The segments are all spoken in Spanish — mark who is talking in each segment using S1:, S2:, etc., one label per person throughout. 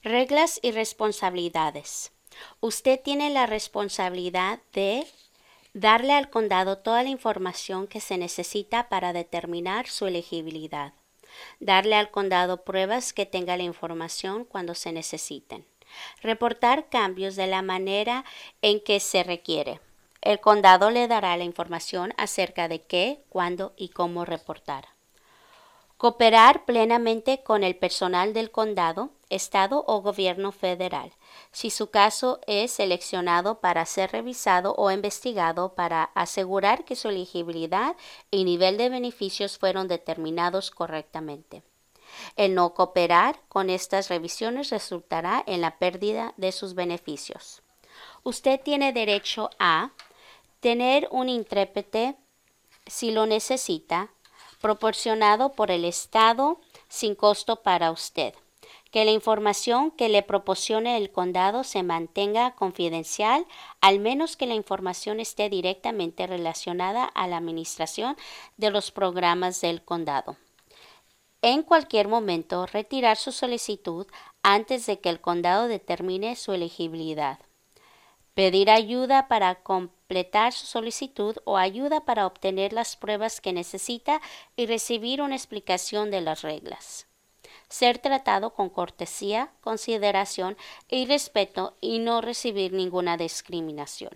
S1: Reglas y responsabilidades. Usted tiene la responsabilidad de darle al condado toda la información que se necesita para determinar su elegibilidad. Darle al condado pruebas que tenga la información cuando se necesiten. Reportar cambios de la manera en que se requiere. El condado le dará la información acerca de qué, cuándo y cómo reportar. Cooperar plenamente con el personal del condado, estado o gobierno federal, si su caso es seleccionado para ser revisado o investigado para asegurar que su elegibilidad y nivel de beneficios fueron determinados correctamente. El no cooperar con estas revisiones resultará en la pérdida de sus beneficios. Usted tiene derecho a tener un intérprete si lo necesita, proporcionado por el Estado sin costo para usted. Que la información que le proporcione el condado se mantenga confidencial, al menos que la información esté directamente relacionada a la administración de los programas del condado. En cualquier momento, retirar su solicitud antes de que el condado determine su elegibilidad. Pedir ayuda para completar su solicitud o ayuda para obtener las pruebas que necesita y recibir una explicación de las reglas. Ser tratado con cortesía, consideración y respeto y no recibir ninguna discriminación.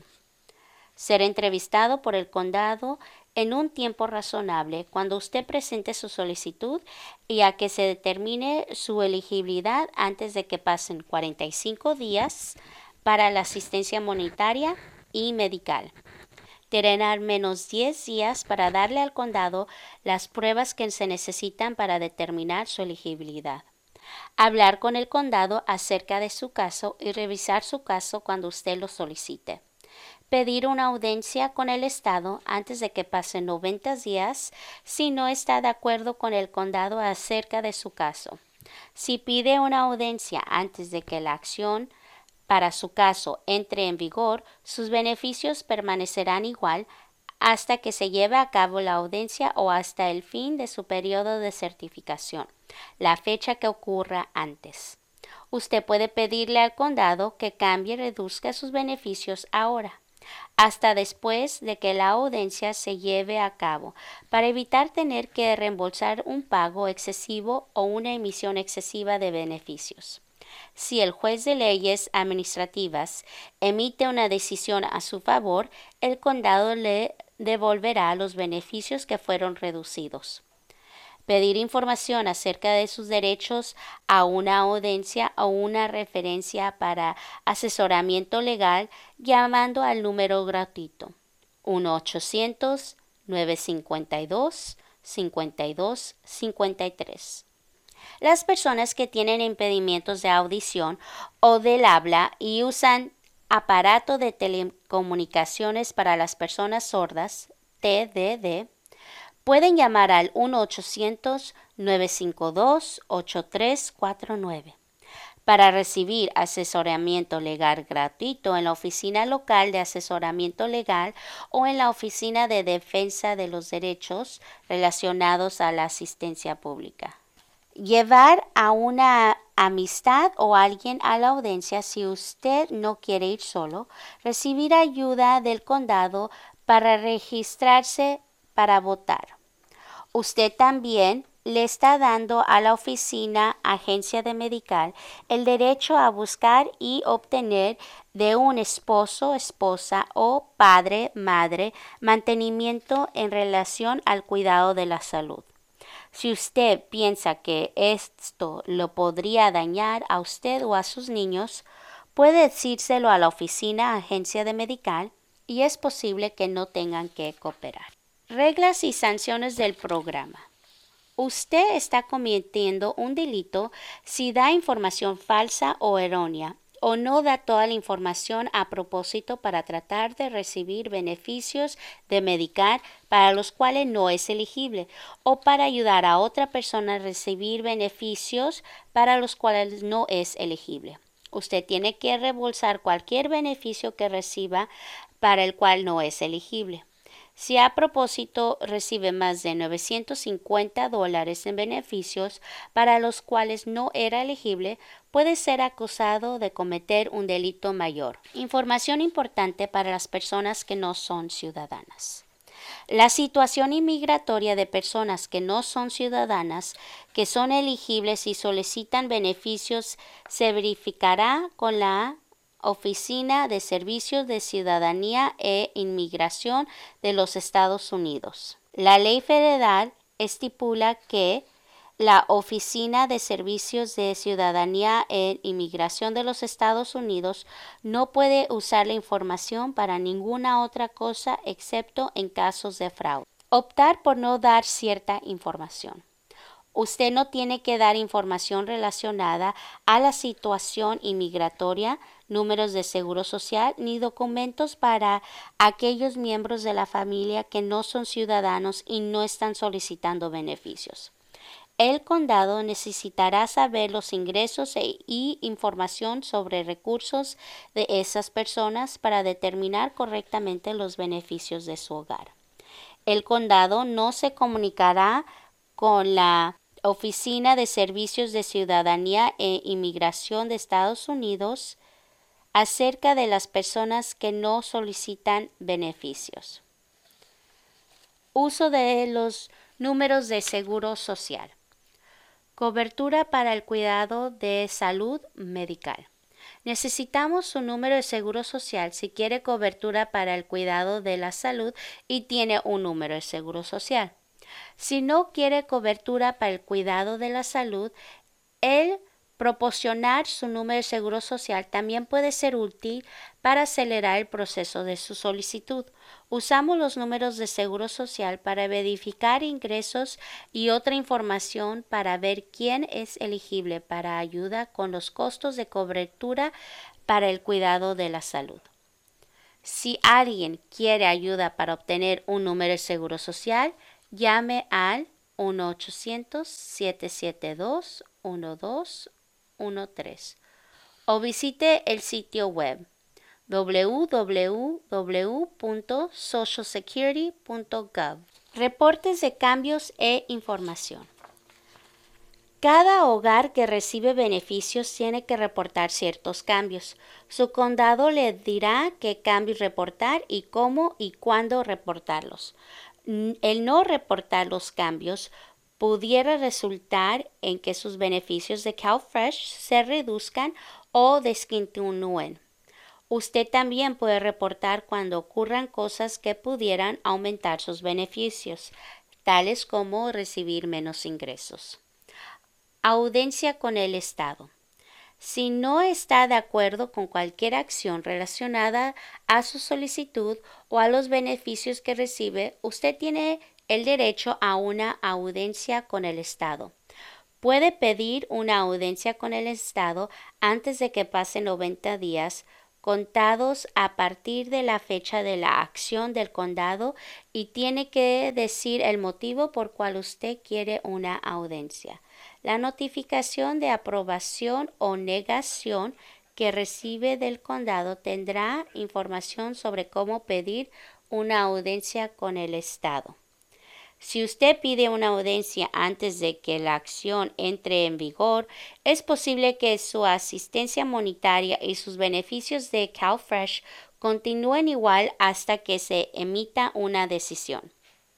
S1: Ser entrevistado por el condado en un tiempo razonable cuando usted presente su solicitud y a que se determine su elegibilidad antes de que pasen 45 días para la asistencia monetaria y medical. Tener al menos 10 días para darle al condado las pruebas que se necesitan para determinar su elegibilidad. Hablar con el condado acerca de su caso y revisar su caso cuando usted lo solicite. Pedir una audiencia con el Estado antes de que pasen 90 días si no está de acuerdo con el condado acerca de su caso. Si pide una audiencia antes de que la acción para su caso entre en vigor, sus beneficios permanecerán igual hasta que se lleve a cabo la audiencia o hasta el fin de su periodo de certificación, la fecha que ocurra antes. Usted puede pedirle al condado que cambie y reduzca sus beneficios ahora, hasta después de que la audiencia se lleve a cabo, para evitar tener que reembolsar un pago excesivo o una emisión excesiva de beneficios. Si el juez de leyes administrativas emite una decisión a su favor, el condado le devolverá los beneficios que fueron reducidos. Pedir información acerca de sus derechos a una audiencia o una referencia para asesoramiento legal llamando al número gratuito 1-800-952-5253. Las personas que tienen impedimentos de audición o del habla y usan aparato de telecomunicaciones para las personas sordas, TDD, pueden llamar al 1-800-952-8349 para recibir asesoramiento legal gratuito en la oficina local de asesoramiento legal o en la oficina de defensa de los derechos relacionados a la asistencia pública. Llevar a una amistad o alguien a la audiencia si usted no quiere ir solo. Recibir ayuda del condado para registrarse para votar. Usted también le está dando a la oficina agencia de medical el derecho a buscar y obtener de un esposo, esposa o padre, madre mantenimiento en relación al cuidado de la salud. Si usted piensa que esto lo podría dañar a usted o a sus niños, puede decírselo a la oficina agencia de medical y es posible que no tengan que cooperar. Reglas y sanciones del programa. Usted está cometiendo un delito si da información falsa o errónea o no da toda la información a propósito para tratar de recibir beneficios de Medicare para los cuales no es elegible o para ayudar a otra persona a recibir beneficios para los cuales no es elegible. Usted tiene que reembolsar cualquier beneficio que reciba para el cual no es elegible. Si a propósito recibe más de $950 en beneficios para los cuales no era elegible, puede ser acusado de cometer un delito mayor. Información importante para las personas que no son ciudadanas. La situación inmigratoria de personas que no son ciudadanas, que son elegibles y solicitan beneficios, se verificará con la Oficina de Servicios de Ciudadanía e Inmigración de los Estados Unidos. La ley federal estipula que la Oficina de Servicios de Ciudadanía e Inmigración de los Estados Unidos no puede usar la información para ninguna otra cosa excepto en casos de fraude. Optar por no dar cierta información. Usted no tiene que dar información relacionada a la situación inmigratoria, números de seguro social, ni documentos para aquellos miembros de la familia que no son ciudadanos y no están solicitando beneficios. El condado necesitará saber los ingresos y información sobre recursos de esas personas para determinar correctamente los beneficios de su hogar. El condado no se comunicará con la Oficina de Servicios de Ciudadanía e Inmigración de Estados Unidos acerca de las personas que no solicitan beneficios. Uso de los números de seguro social. Cobertura para el cuidado de salud medical. Necesitamos su número de seguro social si quiere cobertura para el cuidado de la salud y tiene un número de seguro social. Si no quiere cobertura para el cuidado de la salud, el proporcionar su número de seguro social también puede ser útil para acelerar el proceso de su solicitud. Usamos los números de seguro social para verificar ingresos y otra información para ver quién es elegible para ayuda con los costos de cobertura para el cuidado de la salud. Si alguien quiere ayuda para obtener un número de seguro social, llame al 1-800-772-1213 o visite el sitio web www.socialsecurity.gov. Reportes de cambios e información. Cada hogar que recibe beneficios tiene que reportar ciertos cambios. Su condado le dirá qué cambios reportar y cómo y cuándo reportarlos. El no reportar los cambios pudiera resultar en que sus beneficios de CalFresh se reduzcan o discontinúen. Usted también puede reportar cuando ocurran cosas que pudieran aumentar sus beneficios, tales como recibir menos ingresos. Audiencia con el Estado. Si no está de acuerdo con cualquier acción relacionada a su solicitud o a los beneficios que recibe, usted tiene el derecho a una audiencia con el Estado. Puede pedir una audiencia con el Estado antes de que pasen 90 días contados a partir de la fecha de la acción del condado y tiene que decir el motivo por cual usted quiere una audiencia. La notificación de aprobación o negación que recibe del condado tendrá información sobre cómo pedir una audiencia con el Estado. Si usted pide una audiencia antes de que la acción entre en vigor, es posible que su asistencia monetaria y sus beneficios de CalFresh continúen igual hasta que se emita una decisión.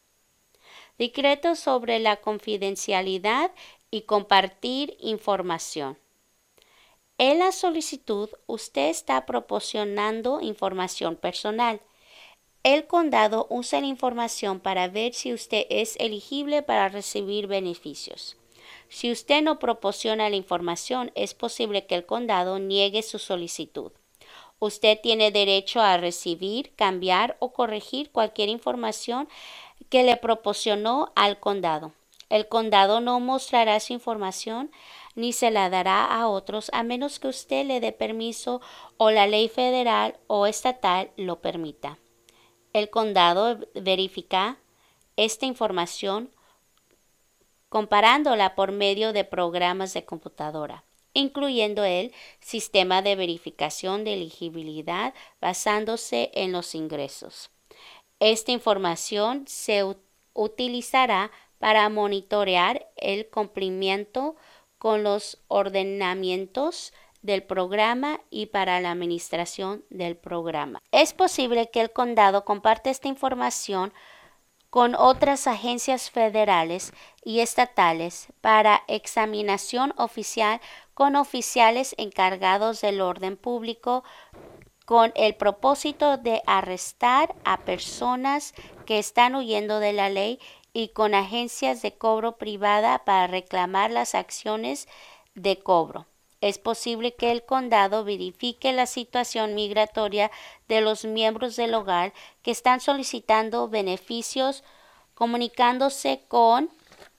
S1: Decreto sobre la confidencialidad y compartir información. En la solicitud, usted está proporcionando información personal. El condado usa la información para ver si usted es elegible para recibir beneficios. Si usted no proporciona la información, es posible que el condado niegue su solicitud. Usted tiene derecho a recibir, cambiar o corregir cualquier información que le proporcionó al condado. El condado no mostrará su información ni se la dará a otros a menos que usted le dé permiso o la ley federal o estatal lo permita. El condado verifica esta información comparándola por medio de programas de computadora, incluyendo el sistema de verificación de elegibilidad basándose en los ingresos. Esta información se utilizará para monitorear el cumplimiento con los ordenamientos del programa y para la administración del programa. Es posible que el condado comparte esta información con otras agencias federales y estatales para examinación oficial con oficiales encargados del orden público con el propósito de arrestar a personas que están huyendo de la ley y con agencias de cobro privada para reclamar las acciones de cobro. Es posible que el condado verifique la situación migratoria de los miembros del hogar que están solicitando beneficios comunicándose con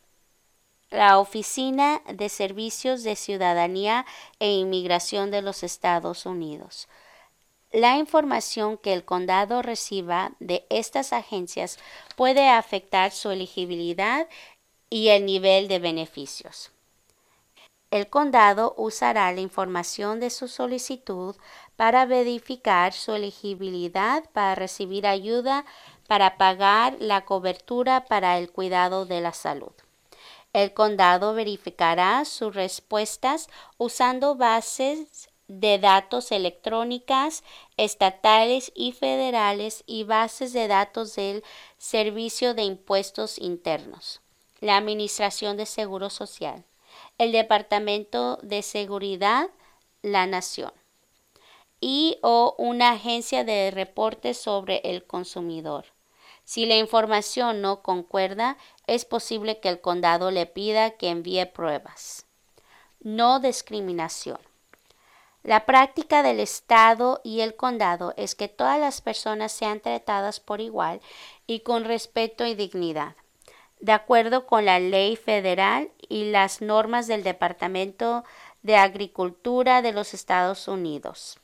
S1: la Oficina de Servicios de Ciudadanía e Inmigración de los Estados Unidos. La información que el condado reciba de estas agencias puede afectar su elegibilidad y el nivel de beneficios. El condado usará la información de su solicitud para verificar su elegibilidad para recibir ayuda para pagar la cobertura para el cuidado de la salud. El condado verificará sus respuestas usando bases de datos electrónicas estatales y federales y bases de datos del Servicio de Impuestos Internos, la Administración de Seguro Social, el Departamento de Seguridad, la Nación y o una agencia de reportes sobre el consumidor. Si la información no concuerda, es posible que el condado le pida que envíe pruebas. No discriminación. La práctica del Estado y el condado es que todas las personas sean tratadas por igual y con respeto y dignidad, de acuerdo con la ley federal y las normas del Departamento de Agricultura de los Estados Unidos.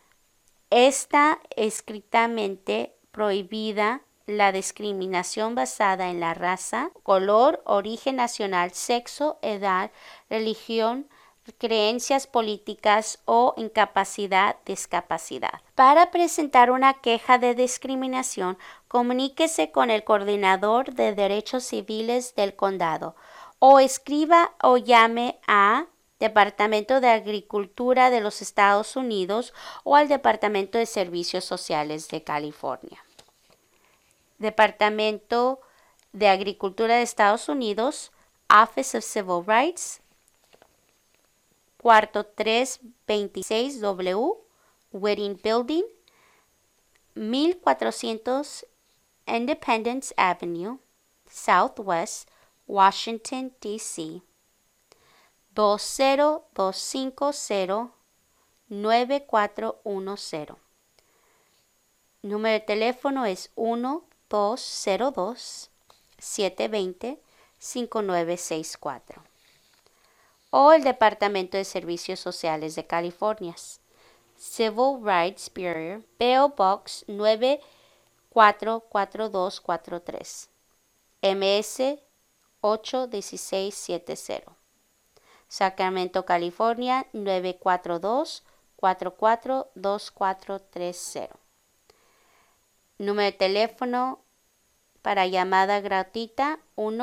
S1: Está estrictamente prohibida la discriminación basada en la raza, color, origen nacional, sexo, edad, religión, creencias políticas o incapacidad, discapacidad. Para presentar una queja de discriminación, comuníquese con el coordinador de derechos civiles del condado o escriba o llame a Departamento de Agricultura de los Estados Unidos o al Departamento de Servicios Sociales de California. Departamento de Agricultura de Estados Unidos, Office of Civil Rights, Cuarto 326W, Wedding Building, 1400 Independence Avenue, Southwest, Washington, D.C. 20250-9410. Número de teléfono es 1-202-720-5964. O el Departamento de Servicios Sociales de California, Civil Rights Bureau, P.O. Box 944243, MS 81670, Sacramento, California 942-442430. Número de teléfono para llamada gratuita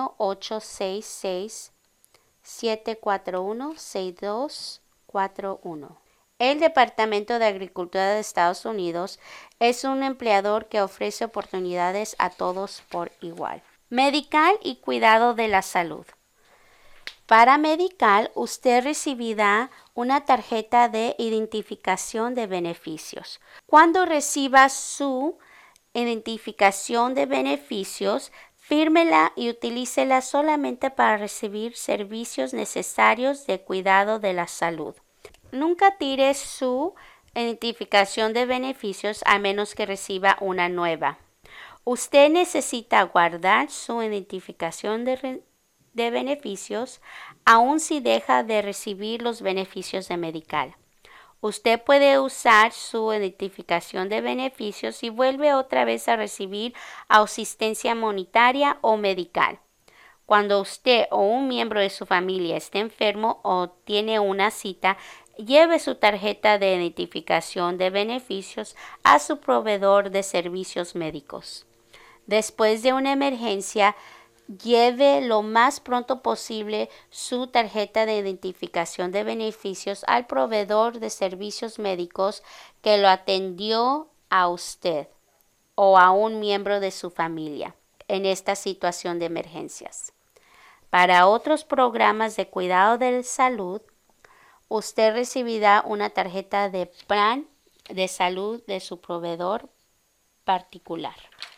S1: 1-866-741-6241. El Departamento de Agricultura de Estados Unidos es un empleador que ofrece oportunidades a todos por igual. Medical y cuidado de la salud. Para Medical, usted recibirá una tarjeta de identificación de beneficios. Cuando reciba su identificación de beneficios, fírmela y utilícela solamente para recibir servicios necesarios de cuidado de la salud. Nunca tire su identificación de beneficios a menos que reciba una nueva. Usted necesita guardar su identificación de beneficios aun si deja de recibir los beneficios de Medical. Usted puede usar su identificación de beneficios y vuelve otra vez a recibir asistencia monetaria o medical. Cuando usted o un miembro de su familia esté enfermo o tiene una cita, lleve su tarjeta de identificación de beneficios a su proveedor de servicios médicos. Después de una emergencia, lleve lo más pronto posible su tarjeta de identificación de beneficios al proveedor de servicios médicos que lo atendió a usted o a un miembro de su familia en esta situación de emergencias. Para otros programas de cuidado de salud, usted recibirá una tarjeta de plan de salud de su proveedor particular.